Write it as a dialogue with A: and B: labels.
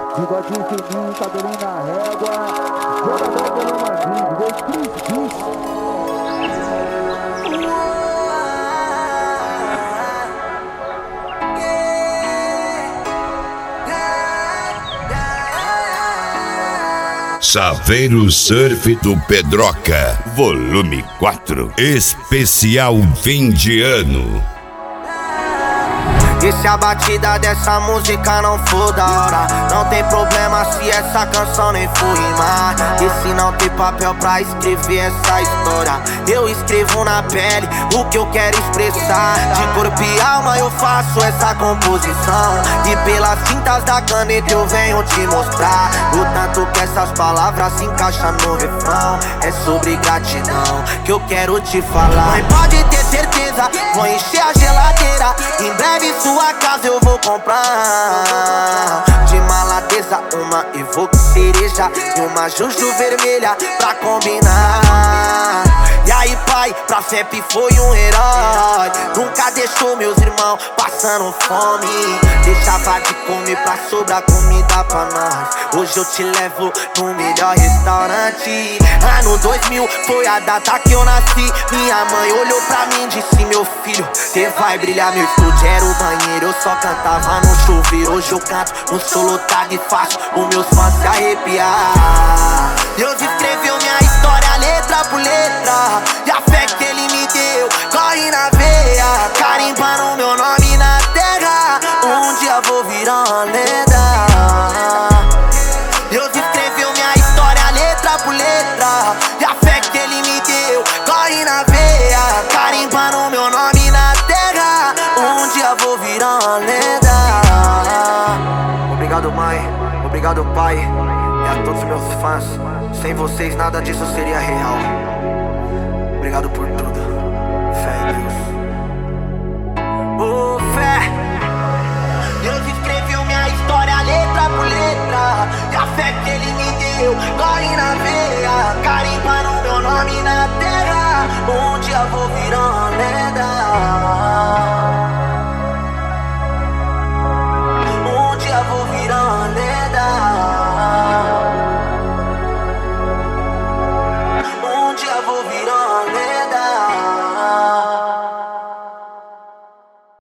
A: Bigodinho fininho, cabelinho na régua. Jogador pelo Mandinho, DJ Cris.
B: Saveiro Surf do Pedroca, volume 4, especial fim de ano.
C: E se a batida dessa música não for da hora, não tem problema se essa canção nem for rimar. E se não tem papel pra escrever essa história, eu escrevo na pele o que eu quero expressar. De corpo e alma eu faço essa composição, e pelas tintas da caneta eu venho te mostrar o tanto que essas palavras se encaixam no refrão. É sobre gratidão que eu quero te falar. Mas pode ter certeza, vou encher a geladeira. Em breve sua casa eu vou comprar. De maladeza uma evoque cereja e uma juju vermelha pra combinar. E aí pai, pra sempre foi um herói, nunca deixou meus irmãos passando fome. Deixava de comer pra sobrar comida pra nós. Hoje eu te levo no melhor restaurante. Ano 2000 foi a data que eu nasci. Minha mãe olhou pra mim e disse: meu filho, cê vai brilhar. Meu estúdio era o banheiro, eu só cantava no chuveiro. Hoje eu canto no solo tarde e faço os meus fãs se arrepiar. Deus escreveu minha história letra por letra, e a fé que ele me deu corre na veia, carimbando meu nome na terra. Um dia vou virar uma lenda. Deus escreveu minha história letra por letra, e a fé que ele me deu corre na veia, carimbando meu nome na terra. Um dia vou virar uma lenda. Obrigado mãe, obrigado pai, e a todos meus fãs. Sem vocês nada disso seria real. Obrigado por tudo. Fé em Deus. Oh, fé. Deus escreveu minha história letra por letra, e a fé que ele me deu corre na veia, carimbando meu nome na terra. Um dia vou virar uma lenda.